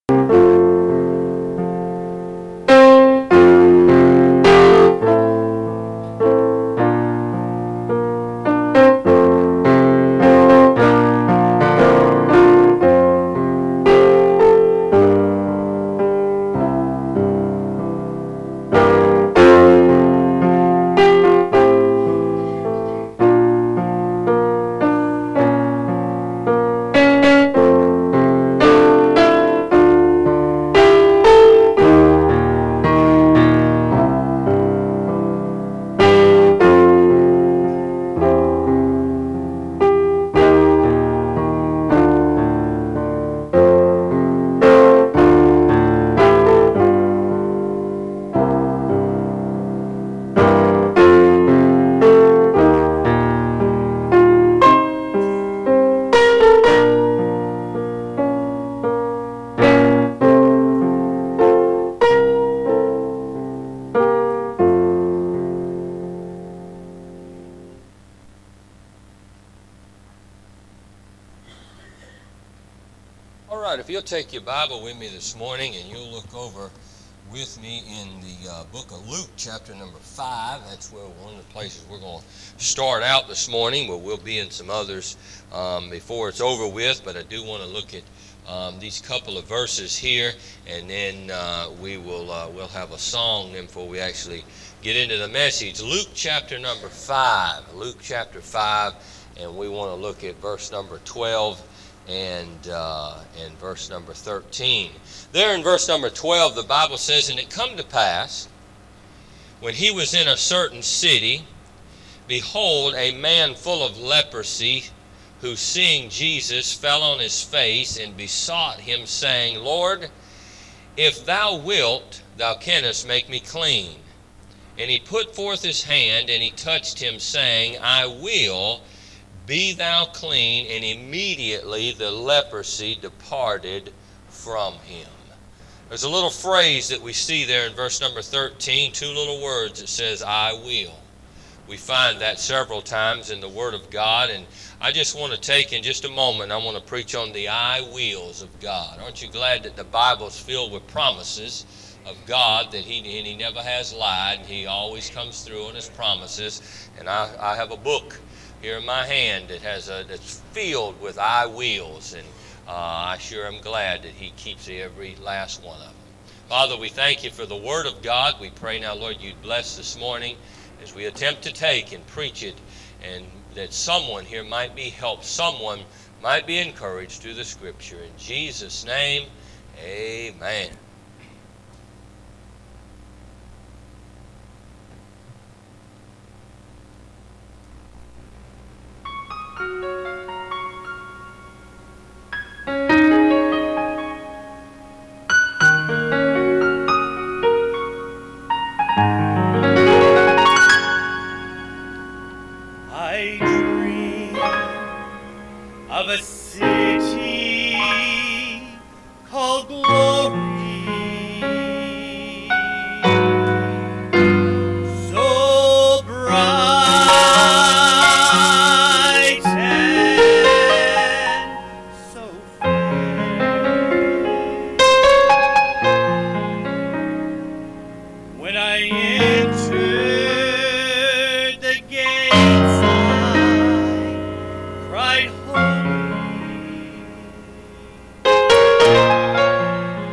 If you'll take your Bible with me this morning and you'll look over with me in the book of Luke, chapter number 5. That's where one of the places we're going to start out this morning, but we'll be in some others before it's over with. But I do want to look at these couple of verses here, and then we'll have a song then before we actually get into the message. Luke chapter number 5. Luke chapter 5, and we want to look at verse number 12. And verse number 13. There in verse number 12, the Bible says, "And it come to pass, when he was in a certain city, behold, a man full of leprosy, who seeing Jesus fell on his face and besought him, saying, Lord, if thou wilt, thou canst make me clean. And he put forth his hand, and he touched him, saying, I will, be thou clean. And immediately the leprosy departed from him." There's a little phrase that we see there in verse number 13, two little words. It says, I will. We find that several times in the Word of God, and I just want to take in just a moment, I want to preach on the I wills of God. Aren't you glad that the Bible's filled with promises of God, that he never has lied, and he always comes through on his promises? And I have a book here in my hand that that's filled with I wills, and I sure am glad that he keeps every last one of them. Father, we thank you for the Word of God. We pray now, Lord, you'd bless this morning as we attempt to take and preach it, and that someone here might be helped, someone might be encouraged through the Scripture. In Jesus' name, amen. I dream of a city called Glory, so bright and so fair. When I entered the gates, cried holy.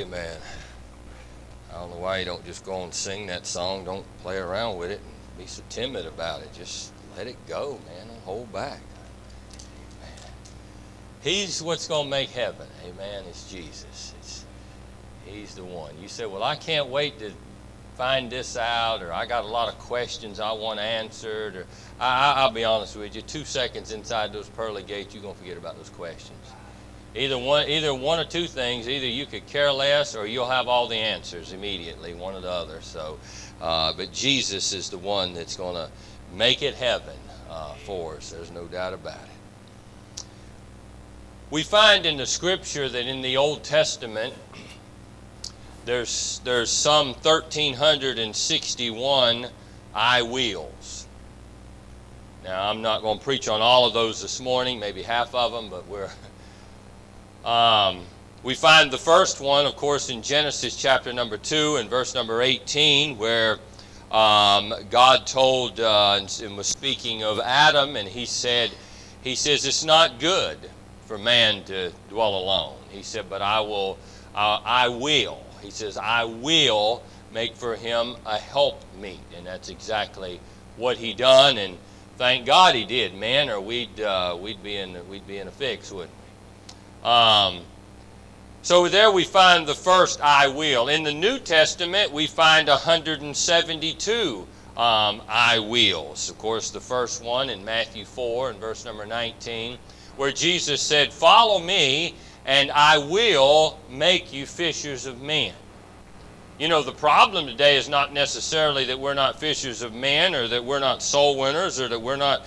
Amen. I don't know why you don't just go and sing that song. Don't play around with it and be so timid about it. Just let it go, man. Don't hold back. Amen. He's what's going to make heaven. Amen. It's Jesus. He's the one. You say, well, I can't wait to find this out, or I got a lot of questions I want answered, or I'll be honest with you, 2 seconds inside those pearly gates, you're going to forget about those questions. Either one or two things. Either you could care less, or you'll have all the answers immediately, one or the other. So, but Jesus is the one that's going to make it heaven for us. There's no doubt about it. We find in the Scripture that in the Old Testament, there's some 1,361 I wills. Now, I'm not going to preach on all of those this morning, maybe half of them, but we find the first one, of course, in Genesis chapter number 2 and verse number 18, where God told and was speaking of Adam, and he says, it's not good for man to dwell alone. He said, but I will. He says, I will make for him a helpmeet. And that's exactly what he done, and thank God he did, man, or we'd be in a fix, wouldn't we? So there we find the first I will. In the New Testament, we find 172 I wills. Of course, the first one in Matthew 4 and verse number 19, where Jesus said, follow me, and I will make you fishers of men. You know, the problem today is not necessarily that we're not fishers of men, or that we're not soul winners, or that we're not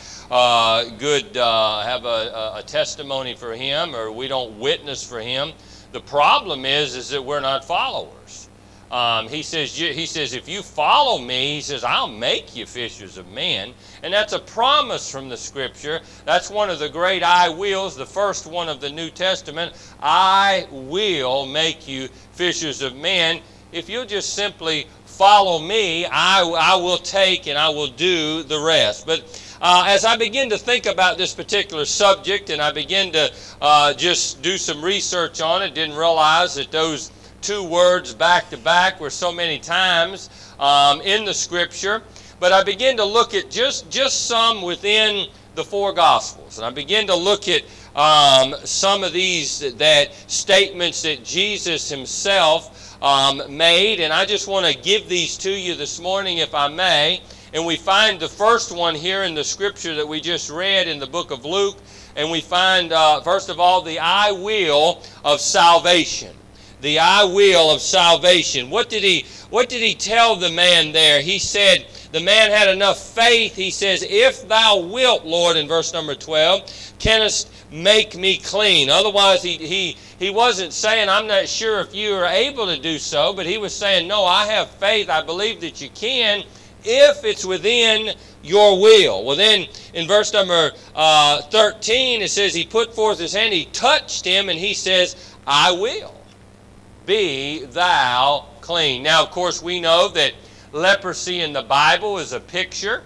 have a testimony for him, or we don't witness for him. The problem is that we're not followers. He says, if you follow me, he says, I'll make you fishers of men. And that's a promise from the Scripture. That's one of the great I wills, the first one of the New Testament. I will make you fishers of men. If you'll just simply follow me, I will take and I will do the rest. But as I begin to think about this particular subject, and I begin to just do some research on it, didn't realize that those two words back to back were so many times in the Scripture. But I begin to look at just some within the four Gospels, and I begin to look at some of these statements that Jesus himself made, and I just want to give these to you this morning, if I may. And we find the first one here in the Scripture that we just read in the book of Luke, and we find first of all the I will of salvation. The I will of salvation. What did he tell the man there? He said, the man had enough faith. He says, if thou wilt, Lord, in verse number 12, canst make me clean. Otherwise, he wasn't saying, I'm not sure if you are able to do so, but he was saying, no, I have faith. I believe that you can, if it's within your will. Well, then in verse number 13, it says, he put forth his hand, he touched him, and he says, I will. Be thou clean. Now, of course, we know that leprosy in the Bible is a picture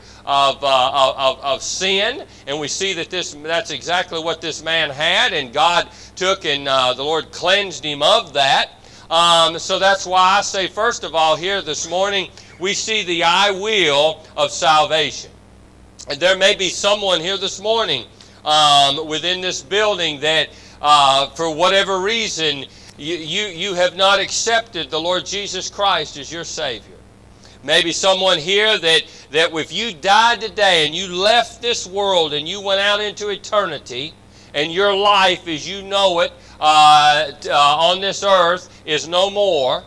of sin, and we see that that's exactly what this man had, and God took and the Lord cleansed him of that. So that's why I say, first of all, here this morning, we see the I will of salvation. And there may be someone here this morning within this building that for whatever reason you have not accepted the Lord Jesus Christ as your Savior. Maybe someone here that if you died today and you left this world and you went out into eternity, and your life as you know it on this earth is no more,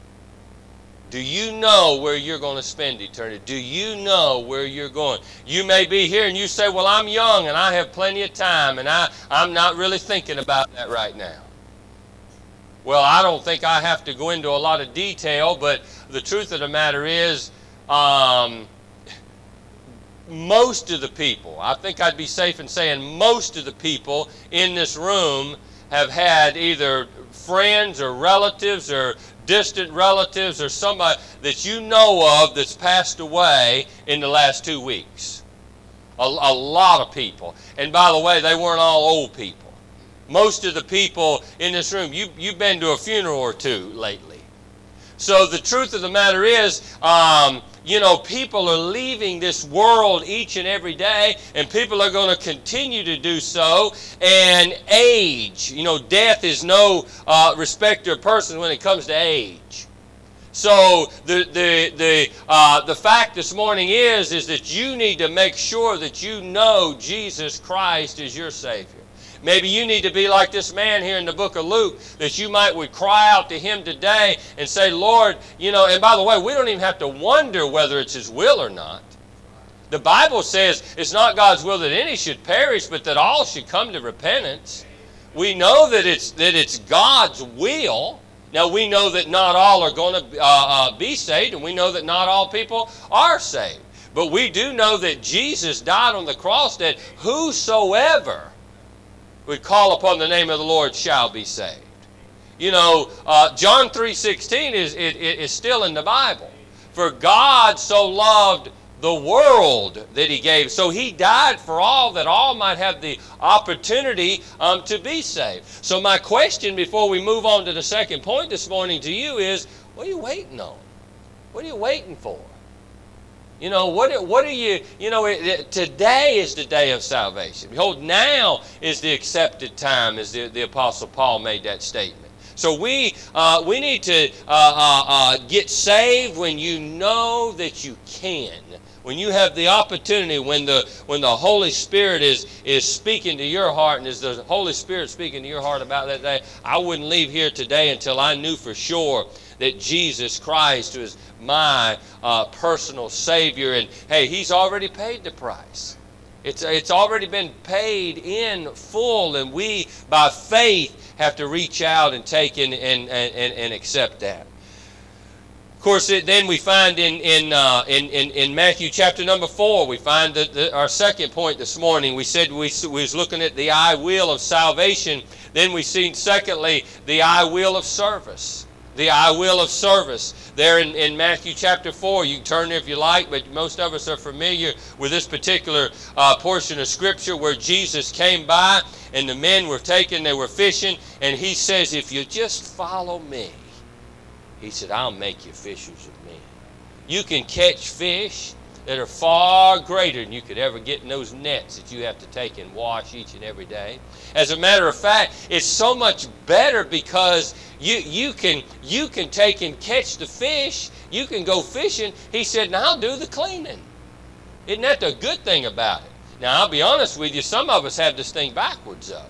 do you know where you're going to spend eternity? Do you know where you're going? You may be here and you say, well, I'm young and I have plenty of time, and I'm not really thinking about that right now. Well, I don't think I have to go into a lot of detail, but the truth of the matter is, most of the people, I think I'd be safe in saying most of the people in this room have had either friends or relatives or distant relatives or somebody that you know of that's passed away in the last 2 weeks. A lot of people. And by the way, they weren't all old people. Most of the people in this room, you've been to a funeral or two lately. So the truth of the matter is, people are leaving this world each and every day, and people are going to continue to do so. And age, death is no respecter of person when it comes to age. So the fact this morning is that you need to make sure that you know Jesus Christ is your Savior. Maybe you need to be like this man here in the book of Luke, that you would cry out to him today and say, Lord, and by the way, we don't even have to wonder whether it's his will or not. The Bible says it's not God's will that any should perish, but that all should come to repentance. We know that it's God's will. Now, we know that not all are going to be saved, and we know that not all people are saved. But we do know that Jesus died on the cross, that whosoever would call upon the name of the Lord shall be saved. John 3:16 is still in the Bible. For God so loved the world that he gave. So he died for all, that all might have the opportunity to be saved. So my question before we move on to the second point this morning to you is, what are you waiting on? What are you waiting for? What are you, today is the day of salvation. Behold, now is the accepted time, as the Apostle Paul made that statement. So we need to get saved when you know that you can. When you have the opportunity, when the Holy Spirit is speaking to your heart, and is the Holy Spirit speaking to your heart about that day, I wouldn't leave here today until I knew for sure that Jesus Christ was my personal Savior. And hey, he's already paid the price. It's already been paid in full, and we, by faith, have to reach out and take and accept that. Of course, then we find in Matthew chapter number 4, we find our second point this morning. We said we was looking at the I will of salvation. Then we seen, secondly, the I will of service. The I will of service. There in Matthew chapter 4, you can turn there if you like, but most of us are familiar with this particular portion of Scripture where Jesus came by and the men were they were fishing, and he says, if you just follow me, he said, I'll make you fishers of men. You can catch fish that are far greater than you could ever get in those nets that you have to take and wash each and every day. As a matter of fact, it's so much better because you can take and catch the fish. You can go fishing. He said, now I'll do the cleaning. Isn't that the good thing about it? Now, I'll be honest with you, some of us have this thing backwards, though.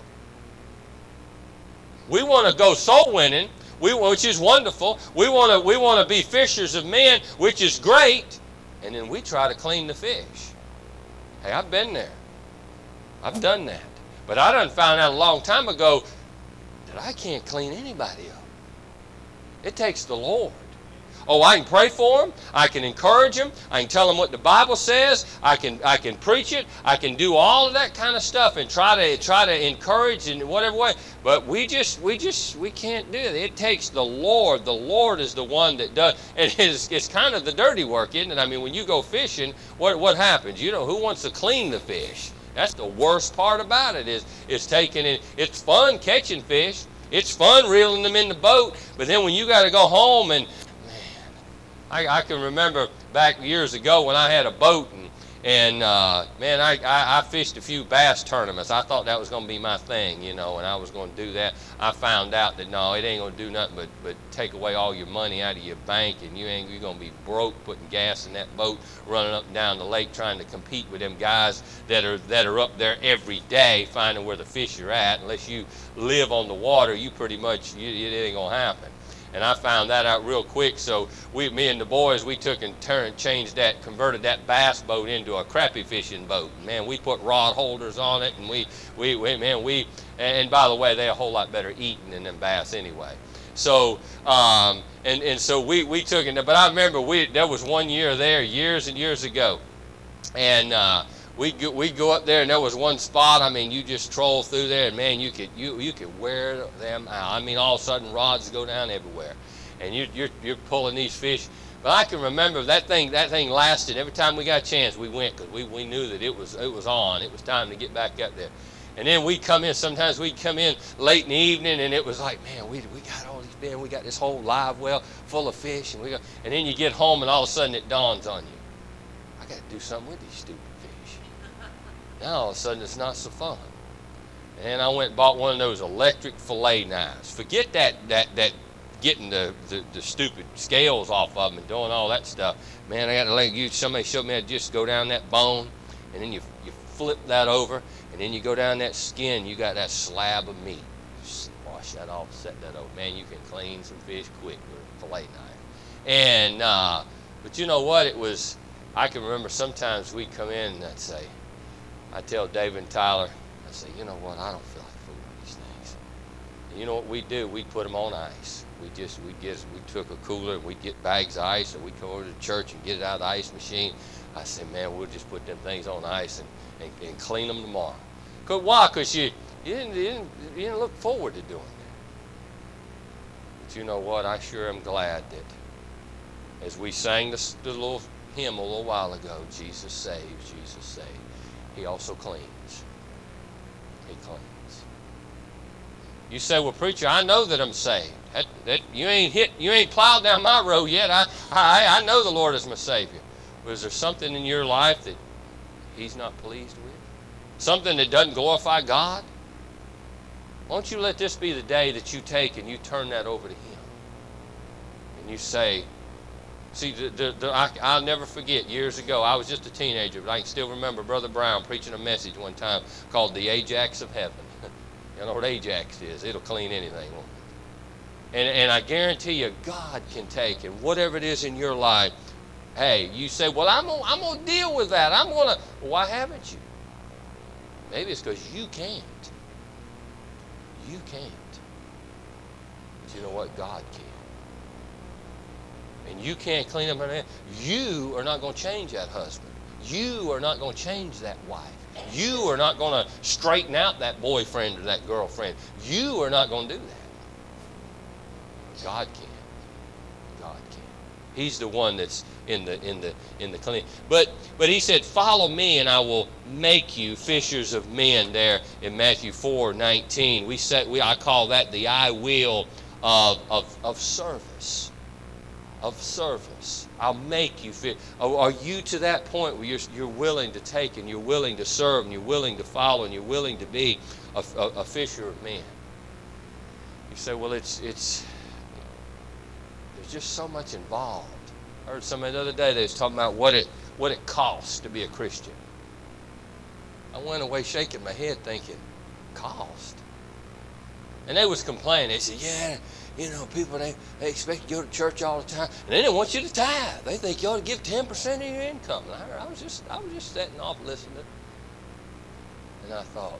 We want to go soul winning, which is wonderful. We want to be fishers of men, which is great. And then we try to clean the fish. Hey, I've been there. I've done that. But I done found out a long time ago that I can't clean anybody up. It takes the Lord. Oh, I can pray for them. I can encourage them. I can tell them what the Bible says. I can preach it. I can do all of that kind of stuff and try to encourage in whatever way. But we can't do it. It takes the Lord. The Lord is the one that does. And it's kind of the dirty work, isn't it? I mean, when you go fishing, what happens? Who wants to clean the fish? That's the worst part about it is taking it. It's fun catching fish. It's fun reeling them in the boat. But then when you got to go home and I can remember back years ago when I had a boat and I fished a few bass tournaments. I thought that was going to be my thing, and I was going to do that. I found out that no, it ain't going to do nothing but take away all your money out of your bank, and you're going to be broke putting gas in that boat, running up and down the lake trying to compete with them guys that are up there every day finding where the fish are at. Unless you live on the water, you pretty much, it ain't going to happen. And I found that out real quick, so me and the boys, we took and converted that bass boat into a crappie fishing boat. Man, we put rod holders on it, and and by the way, they're a whole lot better eating than them bass anyway. So, so we took it, but I remember there was one year there, years and years ago, and we'd go up there, and there was one spot. I mean, you just troll through there, and man, you could wear them out. I mean, all of a sudden, rods go down everywhere, and you're pulling these fish. But I can remember that thing lasted. Every time we got a chance, we went because we knew that it was on. It was time to get back up there. And then sometimes we'd come in late in the evening, and it was like, man, we got all these, man, we got this whole live well full of fish, and then you get home, and all of a sudden it dawns on you, I got to do something with these stupid fish. Now all of a sudden it's not so fun. And I went and bought one of those electric fillet knives. Forget that getting the stupid scales off of them and doing all that stuff. Man, I got to let you. Somebody showed me how to just go down that bone, and then you flip that over, and then you go down that skin. You got that slab of meat. Just wash that off, set that over. Man, you can clean some fish quick with a fillet knife. And but you know what? It was. I can remember sometimes we'd come in and I'd tell David and Tyler, I'd say, you know what? I don't feel like food with these things. And you know what we'd do? We'd put them on ice. We took a cooler and we'd get bags of ice, and we'd come over to the church and get it out of the ice machine. I said, man, we'll just put them things on ice and clean them tomorrow. Why? Because you didn't look forward to doing that. But you know what? I sure am glad that as we sang the little hymn a little while ago, Jesus saves, Jesus saves. He also cleans. He cleans. You say, well, preacher, I know that I'm saved. That you ain't plowed down my road yet. I know the Lord is my Savior. Was there something in your life that He's not pleased with? Something that doesn't glorify God? Won't you let this be the day that you take and you turn that over to Him? And you say, see, I'll never forget, years ago, I was just a teenager, but I can still remember Brother Brown preaching a message one time called the Ajax of Heaven. You know what Ajax is? It'll clean anything. And I guarantee you, God can take, and whatever it is in your life, hey, you say, well, I'm going to deal with that. Well, why haven't you? Maybe it's because you can't. You can't. But you know what? God can. And you can't clean up anything. You are not going to change that husband. You are not going to change that wife. You are not going to straighten out that boyfriend or that girlfriend. You are not going to do that. God can. God can. He's the one that's in the clean. But He said, "Follow me, and I will make you fishers of men." There in Matthew 4:19, I call that the I will of service. Of service. I'll make you fit. Are you to that point where you're willing to take, and you're willing to serve, and you're willing to follow, and you're willing to be a fisher of men? You say, well, there's just so much involved. I heard somebody the other day, they was talking about what it costs to be a Christian. I went away shaking my head thinking, cost? And they was complaining. They said, yeah, you know, people, they expect you to go to church all the time, and they didn't want you to tithe. They think you ought to give 10% of your income. And I was just sitting off listening. And I thought,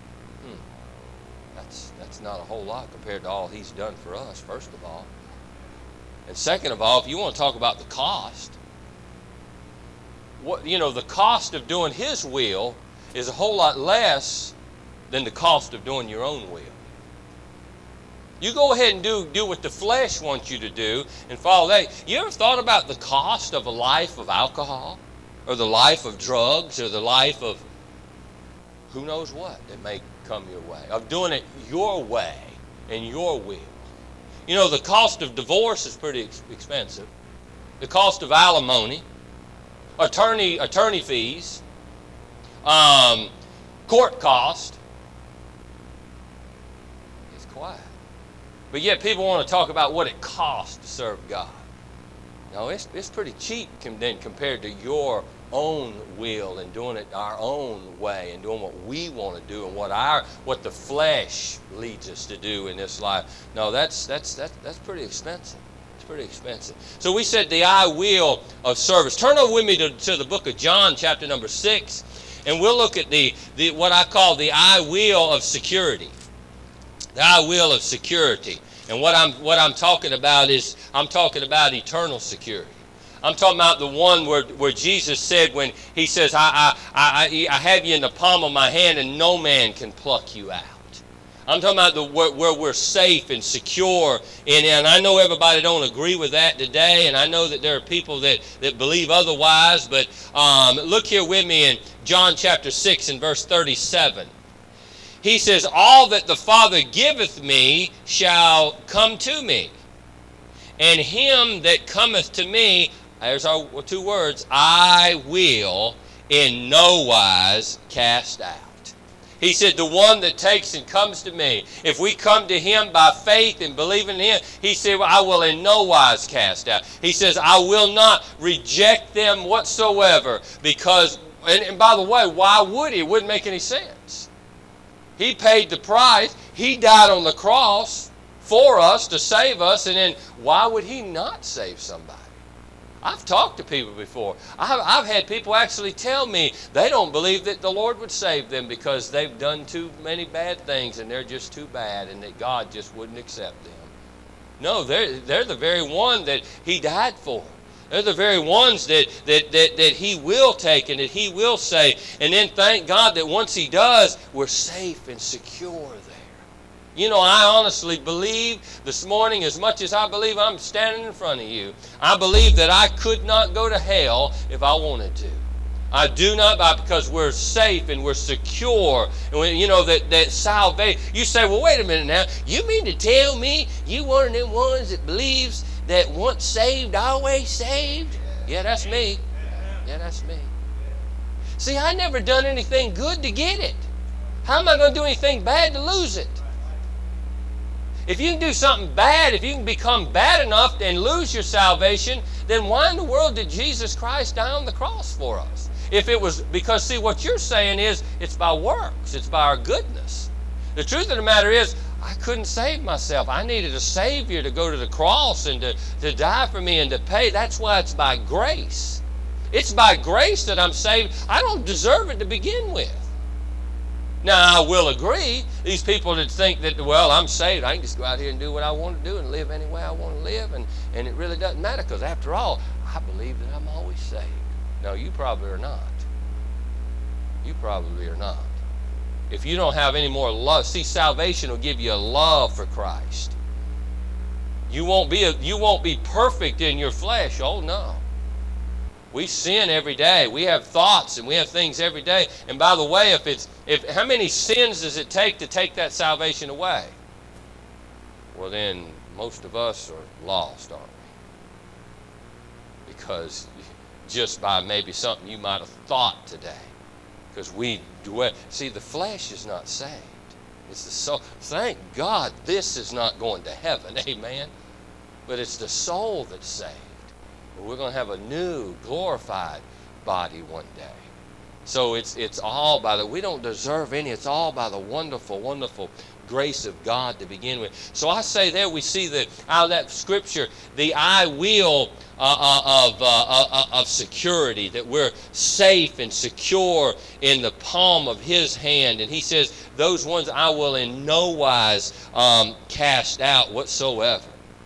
that's not a whole lot compared to all He's done for us, first of all. And second of all, if you want to talk about the cost, the cost of doing His will is a whole lot less than the cost of doing your own will. You go ahead and do what the flesh wants you to do and follow that. You ever thought about the cost of a life of alcohol, or the life of drugs, or the life of who knows what that may come your way, of doing it your way and your will? You know, the cost of divorce is pretty expensive. The cost of alimony, attorney fees, court cost. It's quiet. But yet people want to talk about what it costs to serve God. No, it's pretty cheap compared to your own will and doing it our own way and doing what we want to do and what the flesh leads us to do in this life. No, that's pretty expensive. It's pretty expensive. So we said the I will of service. Turn over with me to the book of John, chapter number 6, and we'll look at the what I call the I will of security. The I will of security. And what I'm talking about is I'm talking about eternal security. I'm talking about the one where Jesus said when He says, I have you in the palm of my hand and no man can pluck you out. I'm talking about where we're safe and secure. And I know everybody don't agree with that today, and I know that there are people that believe otherwise, but look here with me in John chapter 6 and verse 37. He says, all that the Father giveth me shall come to me. And him that cometh to me, there's our two words, I will in no wise cast out. He said, the one that takes and comes to me, if we come to him by faith and believe in him, he said, well, I will in no wise cast out. He says, I will not reject them whatsoever, because, and by the way, why would he? It wouldn't make any sense. He paid the price. He died on the cross for us to save us, and then why would he not save somebody? I've talked to people before. I've had people actually tell me they don't believe that the Lord would save them because they've done too many bad things and they're just too bad and that God just wouldn't accept them. No, they're the very one that he died for. They're the very ones that he will take and that he will save. And then thank God that once he does, we're safe and secure there. You know, I honestly believe this morning, as much as I believe I'm standing in front of you, I believe that I could not go to hell if I wanted to. I do not, because we're safe and we're secure. And you know, that salvation. You say, well, wait a minute now. You mean to tell me you one of them ones that believes that once saved, always saved? Yeah, that's me. Yeah, that's me. See, I never done anything good to get it. How am I going to do anything bad to lose it? If you can do something bad, if you can become bad enough and lose your salvation, then why in the world did Jesus Christ die on the cross for us? If it was, because see, what you're saying is it's by works, it's by our goodness. The truth of the matter is, I couldn't save myself. I needed a Savior to go to the cross and to die for me and to pay. That's why it's by grace. It's by grace that I'm saved. I don't deserve it to begin with. Now, I will agree, these people that think that, well, I'm saved, I can just go out here and do what I want to do and live any way I want to live, and it really doesn't matter, because after all, I believe that I'm always saved. No, you probably are not. You probably are not. If you don't have any more love, see, salvation will give you a love for Christ. You won't be perfect in your flesh. Oh, no. We sin every day. We have thoughts and we have things every day. And by the way, how many sins does it take to take that salvation away? Well, then most of us are lost, aren't we? Because just by maybe something you might have thought today. Because we dwell. See, the flesh is not saved. It's the soul. Thank God this is not going to heaven. Amen. But it's the soul that's saved. We're going to have a new, glorified body one day. So it's all by we don't deserve any. It's all by the wonderful, wonderful grace of God to begin with. So I say there we see that out of that scripture, the I will of security, that we're safe and secure in the palm of his hand. And he says, those ones I will in no wise cast out whatsoever.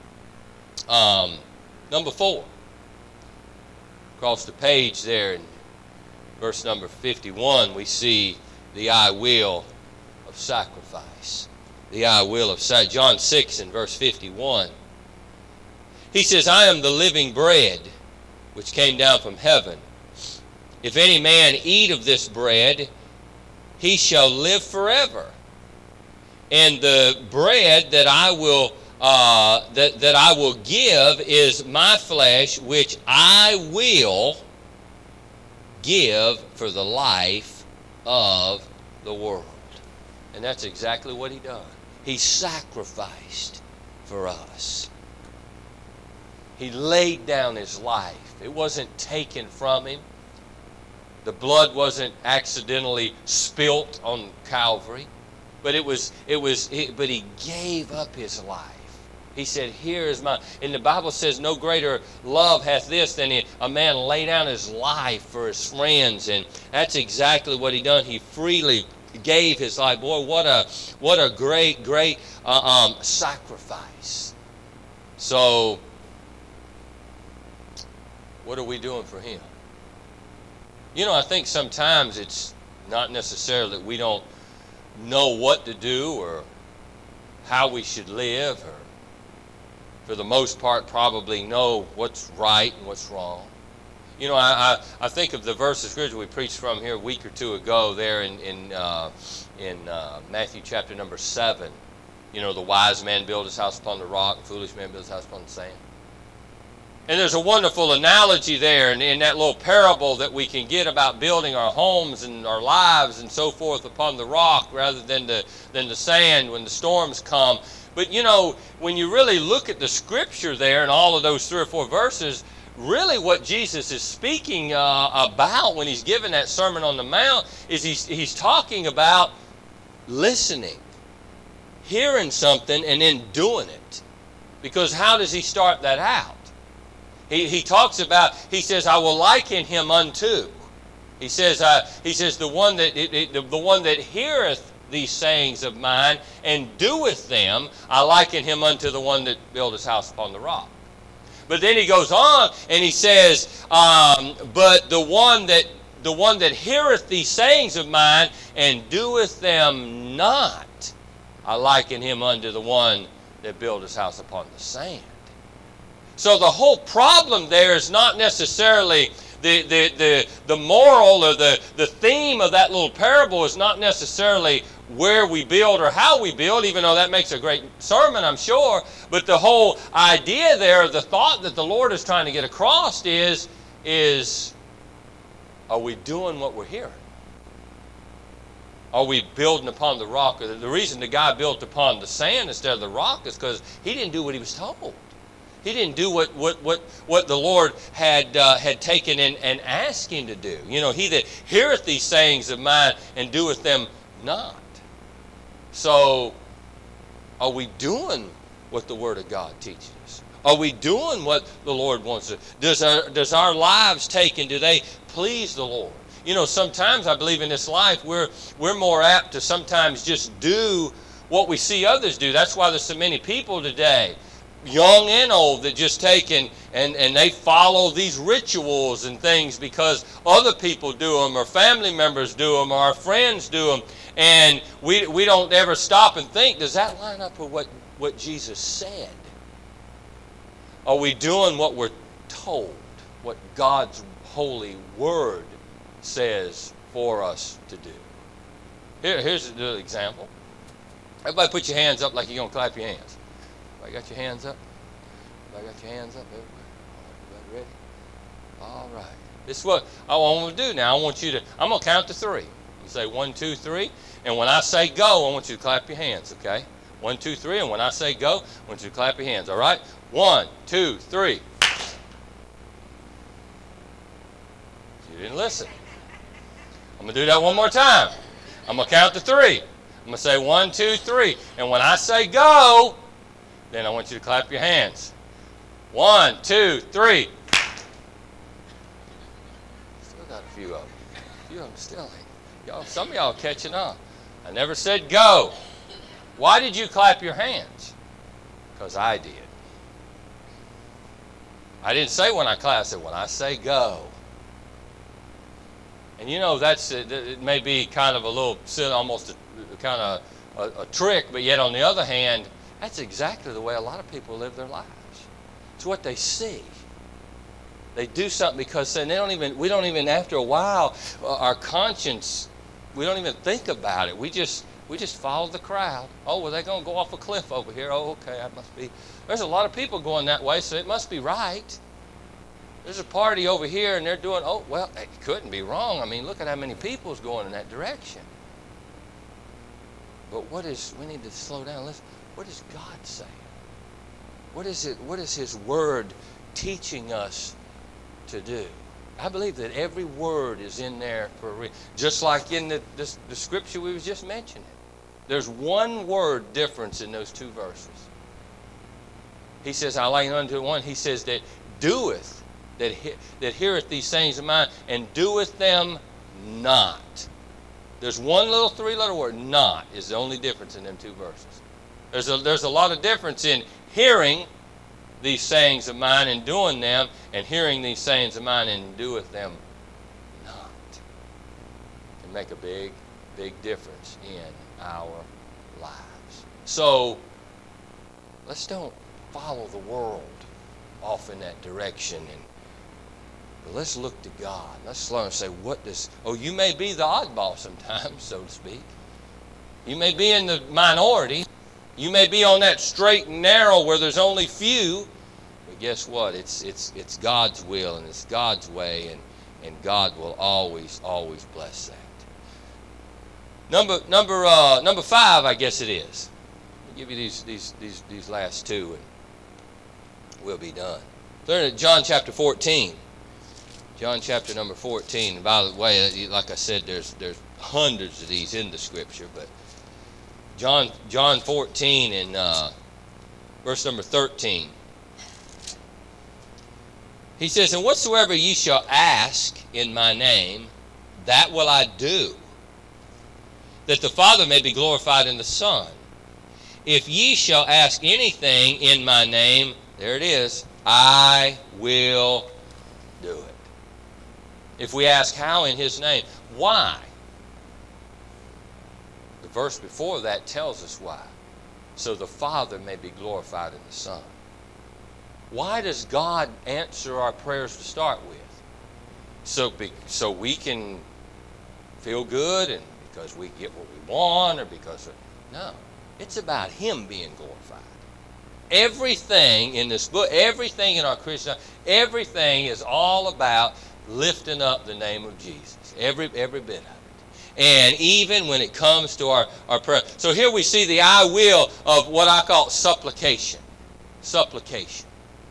Number 4. Across the page there in verse number 51, we see the I will of sacrifice. The I will of sacrifice. John 6 and verse 51. He says, I am the living bread which came down from heaven. If any man eat of this bread, he shall live forever. And the bread that I will that I will give is my flesh, which I will give for the life of the world. And that's exactly what he done. He sacrificed for us. He laid down his life. It wasn't taken from him. The blood wasn't accidentally spilt on Calvary, but but he gave up his life. He said, here is my, and the Bible says, no greater love hath this than a man lay down his life for his friends. And that's exactly what he done. He freely gave his life. Boy, what a great sacrifice. So, what are we doing for him? You know, I think sometimes it's not necessarily that we don't know what to do or how we should live, or for the most part probably know what's right and what's wrong. You know, I think of the verse of scripture we preached from here a week or two ago there in Matthew chapter number 7. You know, the wise man built his house upon the rock, the foolish man built his house upon the sand. And there's a wonderful analogy there in that little parable that we can get about building our homes and our lives and so forth upon the rock rather than the sand when the storms come. But, you know, when you really look at the scripture there and all of those 3 or 4 verses, really what Jesus is speaking about when he's giving that Sermon on the Mount is he's talking about listening, hearing something, and then doing it. Because how does he start that out? He talks about, he says, I will liken him unto. He says the one that heareth these sayings of mine and doeth them, I liken him unto the one that built his house upon the rock. But then he goes on and he says, but the one that heareth these sayings of mine and doeth them not, I liken him unto the one that built his house upon the sand. So the whole problem there is not necessarily the moral or the theme of that little parable is not necessarily where we build or how we build, even though that makes a great sermon, I'm sure. But the whole idea there, the thought that the Lord is trying to get across is are we doing what we're hearing? Are we building upon the rock? The reason the guy built upon the sand instead of the rock is because he didn't do what he was told. He didn't do what the Lord had taken and asked him to do. You know, he that heareth these sayings of mine and doeth them not. So, are we doing what the Word of God teaches us? Are we doing what the Lord wants us? Does our lives take and do they please the Lord? You know, sometimes I believe in this life we're more apt to sometimes just do what we see others do. That's why there's so many people today, young and old, that just take and they follow these rituals and things because other people do them or family members do them or our friends do them. And we don't ever stop and think, does that line up with what Jesus said? Are we doing what we're told, what God's holy word says for us to do? Here's the example. Everybody put your hands up like you're going to clap your hands. Everybody got your hands up? Everybody got your hands up? Everybody ready? All right. This is what I want to do now. I'm going to count to 3. You say 1, 2, 3. And when I say go, I want you to clap your hands, okay? 1, 2, 3. And when I say go, I want you to clap your hands, all right? 1, 2, 3. You didn't listen. I'm going to do that one more time. I'm going to count to 3. I'm going to say 1, 2, 3. And when I say go, then I want you to clap your hands. 1, 2, 3. Still got a few of them. A few of them still ain't. Some of y'all are catching on. I never said go. Why did you clap your hands? Because I did. I didn't say when I clap. I said when I say go. And you know, it may be kind of a little, almost kind of a trick, but yet on the other hand, that's exactly the way a lot of people live their lives. It's what they see. They do something because we don't even after a while, our conscience, we don't even think about it. We just follow the crowd. Oh, well, they're going to go off a cliff over here. Oh, okay, that must be. There's a lot of people going that way, so it must be right. There's a party over here, and they're doing, oh, well, it couldn't be wrong. I mean, look at how many people's going in that direction. But we need to slow down. What is God saying? What is His Word teaching us to do? I believe that every word is in there for a reason. Just like in the scripture we was just mentioning. There's one word difference in those 2 verses. He says, I liken unto one. He says that doeth, that heareth these sayings of mine, and doeth them not. There's one little 3-letter word, not, is the only difference in them 2 verses. There's a lot of difference in hearing these sayings of mine and doing them, and hearing these sayings of mine and doeth them not. It can make a big, big difference in our lives. So let's don't follow the world off in that direction But let's look to God. Let's learn and say, you may be the oddball sometimes, so to speak. You may be in the minority. You may be on that straight and narrow where there's only few. But guess what? It's God's will and it's God's way, and God will always bless that. Number 5, I guess it is. I'll give you these last two, and we'll be done. Turn to John chapter 14. John chapter number 14. And by the way, like I said, there's hundreds of these in the Scripture, but John 14 and verse number 13. He says, "And whatsoever ye shall ask in my name, that will I do, that the Father may be glorified in the Son. If ye shall ask anything in my name," there it is, "I will do it." If we ask how in his name, why? The verse before that tells us why. So the Father may be glorified in the Son. Why does God answer our prayers to start with? So we can feel good and because we get what we want, or no. It's about him being glorified. Everything in this book, everything in our Christian life, everything is all about lifting up the name of Jesus. Every bit of it. And even when it comes to our prayer. So here we see the I will of what I call supplication. Supplication.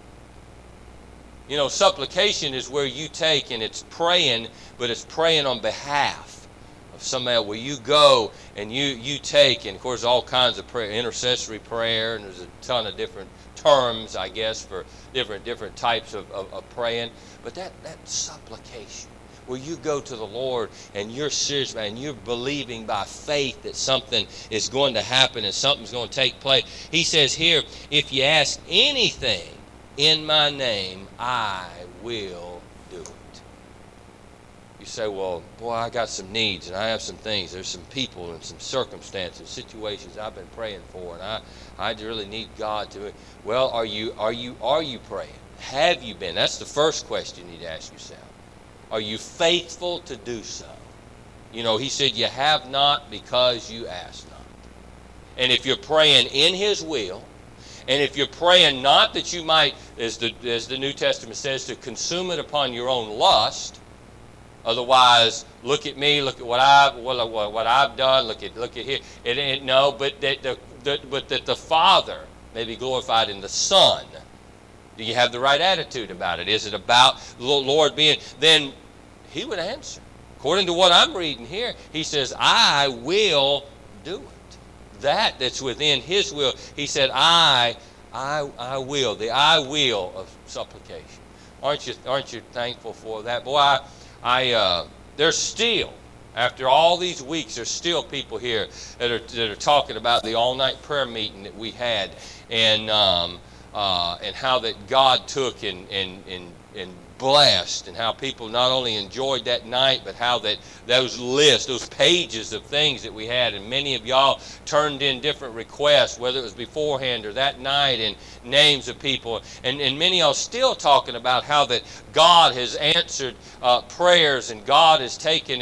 You know, supplication is where you take and it's praying, but it's praying on behalf of somebody, where you go and you take, and of course all kinds of prayer, intercessory prayer, and there's a ton of different terms, I guess, for different types of praying. But that supplication, where you go to the Lord and you're serious and you're believing by faith that something is going to happen and something's going to take place. He says here, if you ask anything in my name, I will do it. You say, well, boy, I got some needs and I have some things. There's some people and some circumstances, situations I've been praying for, and I really need God to. Well, are you praying? Have you been? That's the first question you need to ask yourself. Are you faithful to do so? You know, he said, you have not because you ask not. And if you're praying in his will, and if you're praying not that you might, as the New Testament says, to consume it upon your own lust, otherwise, look at me, look at what I've done, look at here. But that the Father may be glorified in the Son. Do you have the right attitude about it? Is it about the Lord being? Then he would answer. According to what I'm reading here, he says, I will do it. That's within his will. He said, I will. The I will of supplication. Aren't you thankful for that? Boy, there's still, after all these weeks, there's still people here that are talking about the all-night prayer meeting that we had, and how that God took and blessed, and how people not only enjoyed that night, but how that those lists, those pages of things that we had, and many of y'all turned in different requests, whether it was beforehand or that night, and names of people, and many of y'all still talking about how that God has answered prayers, and God has taken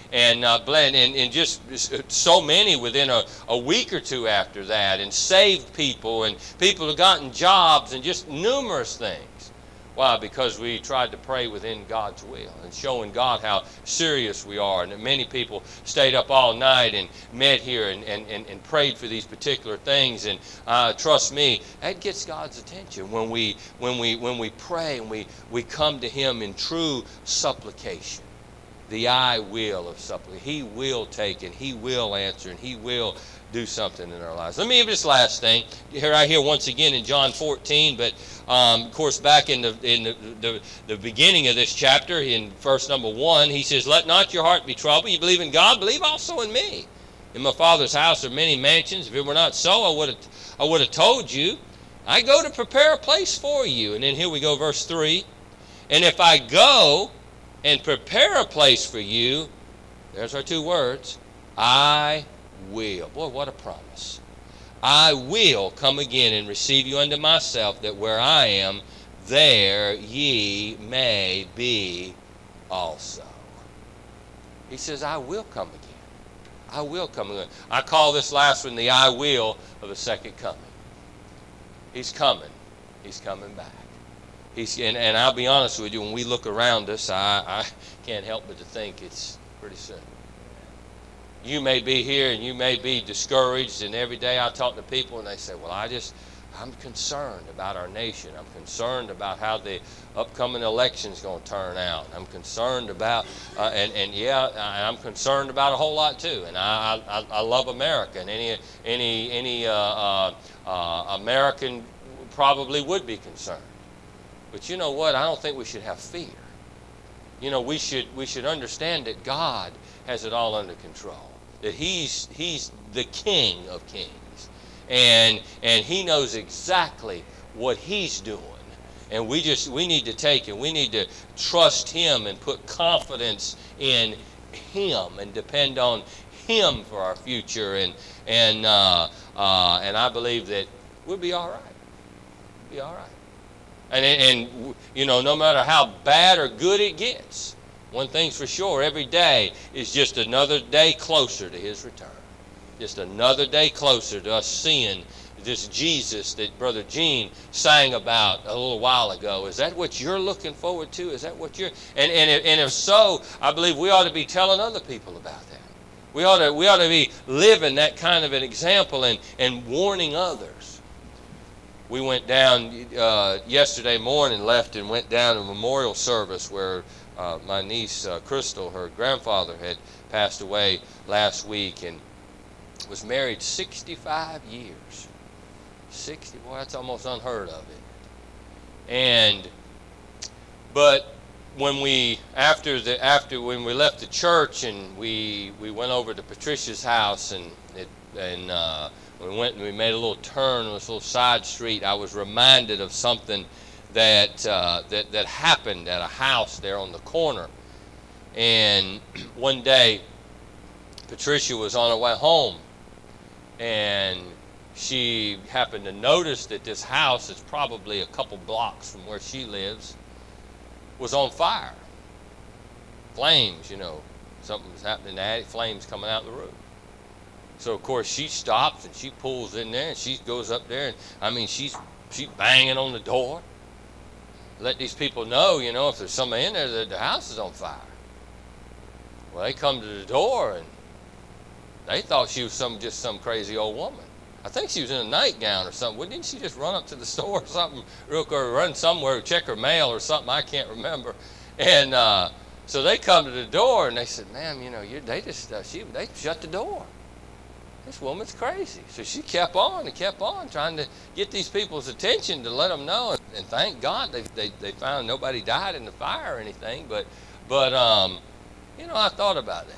and just so many within a week or two after that, and saved people, and people have gotten jobs, and just numerous things. Why? Because we tried to pray within God's will and showing God how serious we are. And that many people stayed up all night and met here and prayed for these particular things. And trust me, that gets God's attention when we pray and we come to him in true supplication. The I will of supplication. He will take and he will answer and he will do something in our lives. Let me give this last thing. Right here once again in John 14, but of course back in the beginning of this chapter, in verse number 1, he says, let not your heart be troubled. You believe in God, believe also in me. In my Father's house are many mansions. If it were not so, I would have told you. I go to prepare a place for you. And then here we go, verse 3. And if I go and prepare a place for you, there's our two words, I will. Boy, what a promise. I will come again and receive you unto myself, that where I am, there ye may be also. He says, I will come again. I will come again. I call this last one the I will of the second coming. He's coming. He's coming back. And I'll be honest with you, when we look around us, I can't help but to think it's pretty soon. You may be here and you may be discouraged, and every day I talk to people and they say, well, I'm concerned about our nation. I'm concerned about how the upcoming election is going to turn out. I'm concerned about, I'm concerned about a whole lot too. And I love America, and any American probably would be concerned. But you know what? I don't think we should have fear. You know, we should understand that God has it all under control. That He's the King of Kings, and He knows exactly what He's doing. And we need to take and we need to trust Him and put confidence in Him and depend on Him for our future. And I believe that we'll be all right. We'll be all right. And you know, no matter how bad or good it gets, one thing's for sure, every day is just another day closer to His return. Just another day closer to us seeing this Jesus that Brother Gene sang about a little while ago. Is that what you're looking forward to? Is that what you're... And if so, I believe we ought to be telling other people about that. We ought to be living that kind of an example and warning others. We went down yesterday morning, left and went down to a memorial service where my niece Crystal, her grandfather, had passed away last week and was married 65 years. 60, boy, that's almost unheard of, isn't it? But when we when we left the church and we went over to Patricia's house and we went and we made a little turn on this little side street, I was reminded of something that happened at a house there on the corner. And one day, Patricia was on her way home, and she happened to notice that this house is probably a couple blocks from where she lives, was on fire. Flames, you know, something was happening in the attic, flames coming out the roof. So of course she stops and she pulls in there and she goes up there and she's banging on the door. Let these people know, you know, if there's somebody in there, that the house is on fire. Well, they come to the door and they thought she was just some crazy old woman. I think she was in a nightgown or something. Well, didn't she just run up to the store or something real quick, or run somewhere, check her mail or something? I can't remember. And so they come to the door and they said, "Ma'am, you know, they shut the door. This woman's crazy." So she kept on trying to get these people's attention to let them know. And thank God they found nobody died in the fire or anything. But you know, I thought about that.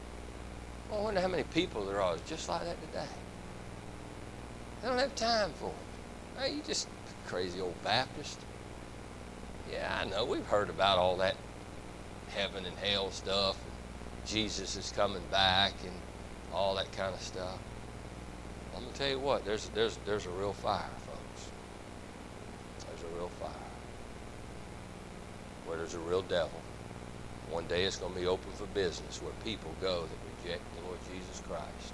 I wonder how many people there are just like that today. They don't have time for it. Hey, you just crazy old Baptist. Yeah, I know. We've heard about all that heaven and hell stuff. And Jesus is coming back and all that kind of stuff. I'm going to tell you what, there's a real fire, folks. There's a real fire. Where there's a real devil. One day it's going to be open for business, where people go that reject the Lord Jesus Christ.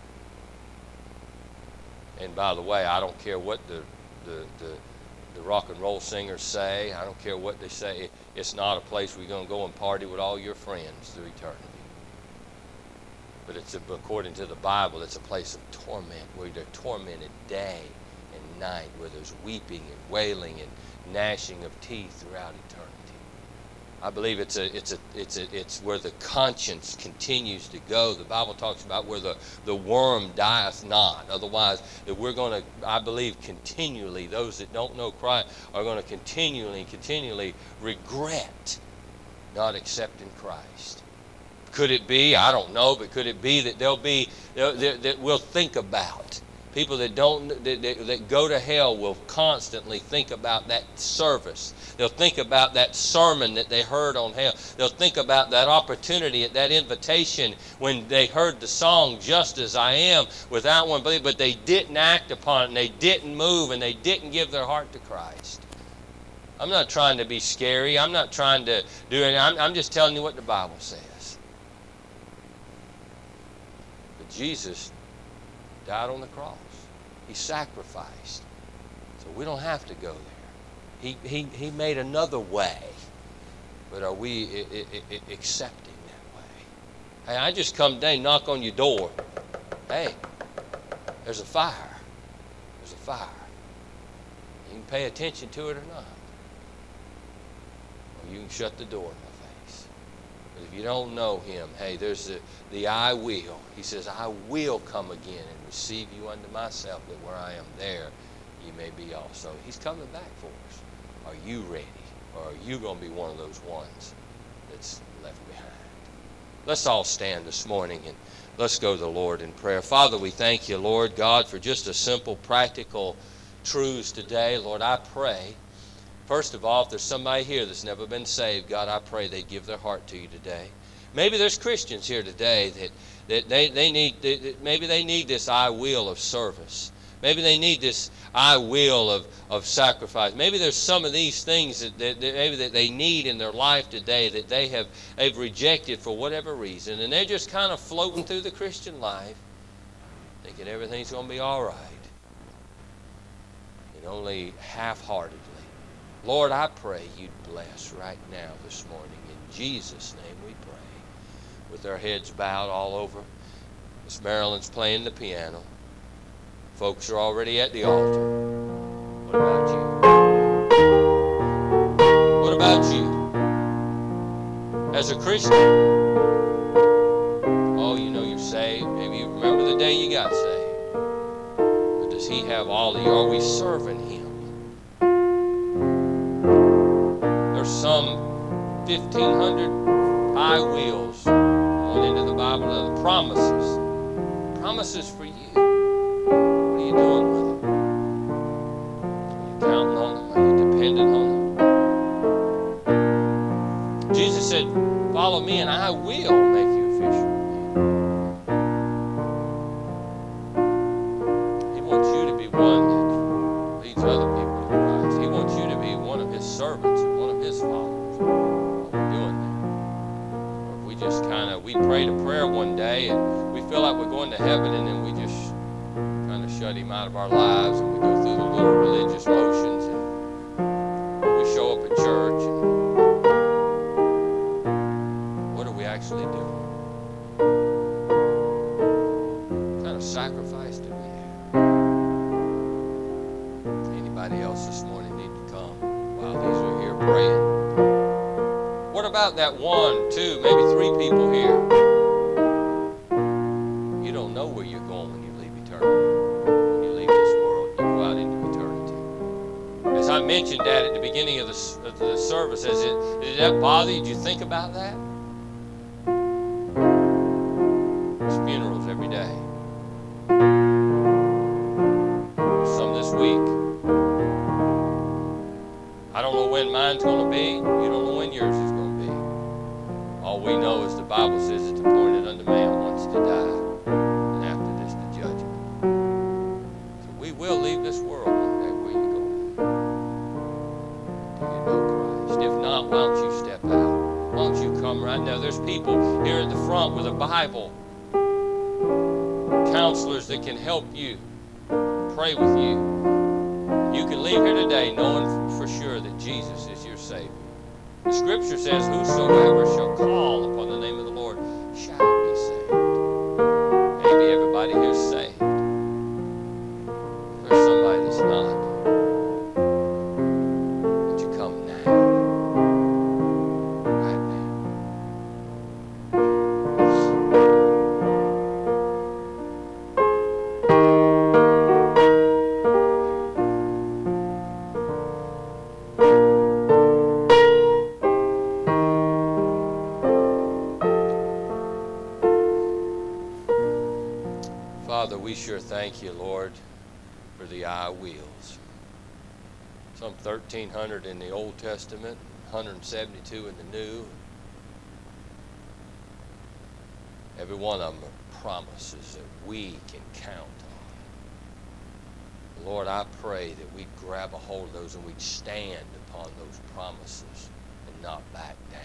And by the way, I don't care what the rock and roll singers say. I don't care what they say. It's not a place where you're going to go and party with all your friends through eternity. But according to the Bible, it's a place of torment, where they're tormented day and night, where there's weeping and wailing and gnashing of teeth throughout eternity. I believe it's where the conscience continues to go. The Bible talks about where the worm dieth not. Otherwise, that we're going to, I believe, continually, those that don't know Christ are going to continually regret not accepting Christ. Could it be? I don't know, but could it be that that we'll think about? People that go to hell will constantly think about that service. They'll think about that sermon that they heard on hell. They'll think about that opportunity, that invitation when they heard the song, "Just As I Am," without one belief, but they didn't act upon it, and they didn't move, and they didn't give their heart to Christ. I'm not trying to be scary. I'm not trying to do it. I'm just telling you what the Bible says. But Jesus died on the cross. He sacrificed. So we don't have to go there. He made another way. But are we accepting that way? Hey, I just come today, knock on your door. Hey, there's a fire. There's a fire. You can pay attention to it or not. Or you can shut the door in my face. But if you don't know him, hey, there's the I will. He says, I will come again and receive you unto myself, that where I am there, you may be also. He's coming back for us. Are you ready? Or are you going to be one of those ones that's left behind? Let's all stand this morning and let's go to the Lord in prayer. Father, we thank you, Lord God, for just a simple, practical truths today. Lord, I pray, first of all, if there's somebody here that's never been saved, God, I pray they give their heart to you today. Maybe there's Christians here today that they need this I will of service. Maybe they need this I will of sacrifice. Maybe there's some of these things that they need in their life today that they've rejected for whatever reason, and they're just kind of floating through the Christian life, thinking everything's going to be all right, and only half-heartedly. Lord, I pray you'd bless right now this morning. In Jesus' name we pray. With our heads bowed all over, Miss Marilyn's playing the piano. Folks are already at the altar. What about you? What about you? As a Christian, oh, you know you're saved. Maybe you remember the day you got saved. But does he have all of you? Are we serving him? There's some 1,500 I wills going into the Bible, the promises. Promises for you. What are you doing with them? Are you counting on them? Are you dependent on them? Jesus said, follow me and I will make you a fisher of men. He wants you to be one that leads other people to Christ. He wants you to be one of his servants and one of his followers. What are we doing there? Or if we just we prayed a prayer one day and we feel like we're going to heaven, and then we just kind of shut him out of our lives, and we go through the little religious motions, and we show up at church, and what are we actually doing? What kind of sacrifice do we have? Anybody else this morning need to come while these are here praying? What about that 1, 2, maybe 3 people here? You don't know where you're going when you leave eternity. When you leave this world, you go out into eternity. As I mentioned that at the beginning of the service, did that bother you? Did you think about that? There's funerals every day. Some this week. I don't know when mine's going to be. You don't know when yours is going to be. All we know is the Bible says it's appointed unto man once to die, and after this the judgment. So we will leave this world one day. Where you going? Do you know Christ? If not, why don't you step out? Why don't you come right now? There's people here at the front with a Bible, counselors that can help you, pray with you. You can leave here today knowing for sure that Jesus is your Savior. The Scripture says, whosoever shall call upon the name of the Lord shall be saved. Maybe everybody here's saved. If there's somebody that's not, would you come now? Right Father, we sure thank you, Lord, for the I wills. Some 1,300 in the Old Testament, 172 in the New. Every one of them are promises that we can count on. Lord, I pray that we'd grab a hold of those and we'd stand upon those promises and not back down.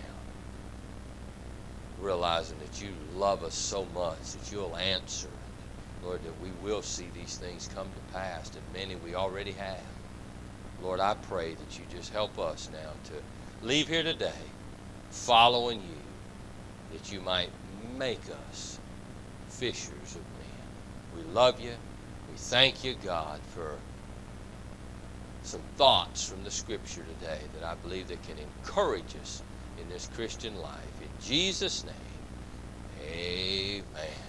Realizing that you love us so much that you'll answer. Lord, that we will see these things come to pass, and many we already have. Lord, I pray that you just help us now to leave here today following you, that you might make us fishers of men. We love you. We thank you, God, for some thoughts from the Scripture today that I believe that can encourage us in this Christian life. In Jesus' name, amen.